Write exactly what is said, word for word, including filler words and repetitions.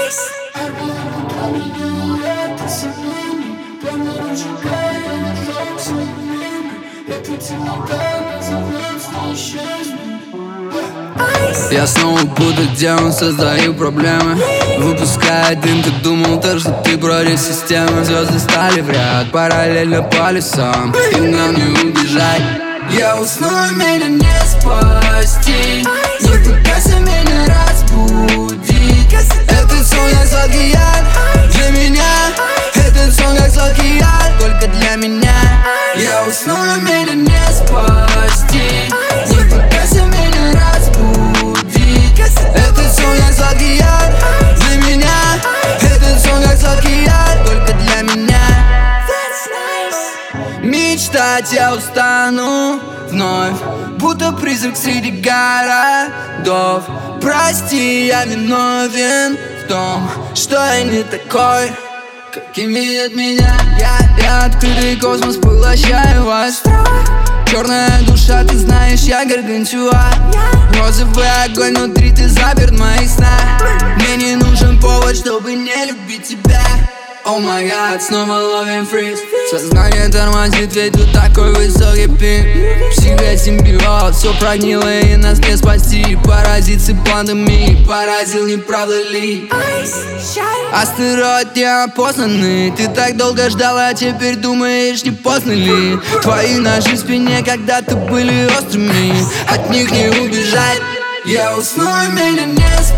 Я снова буду демон, создаю проблемы. Выпуская дым, ты думал то, что ты против системы. Звезды стали в ряд, параллельно полюсам, и нам не убежать. Я усну, меня не спасти. Не пытайся меня разбудить. Этот сон как сладкий яд для меня. Этот сон как сладкий яд только для меня. Я усну, меня не спасти. Не пытайся меня разбудить. Этот сон как сладкий яд для меня. Этот сон как сладкий яд только для меня. Мечтать я устану вновь, будто призрак среди городов. Прости, я виновен в том, что я не такой, каким видят меня. Я, я открытый космос, поглощаю вас. Черная душа, ты знаешь, я гаргантюа. Розовый огонь внутри, ты заперт в моих снах. Мне не нужен повод, чтобы не любить тебя. О май гад, снова ловим фриз. Сознание тормозит, ведь тут такой высокий пик. Психосимбиоз, все прогнило и нас не спасти. Паразиты пандемии, поразил, не правда ли? Астероид неопознанный. Ты так долго ждала, теперь думаешь, не поздно ли? Твои ножи в спине когда-то были острыми, от них не убежать. Я усну, меня не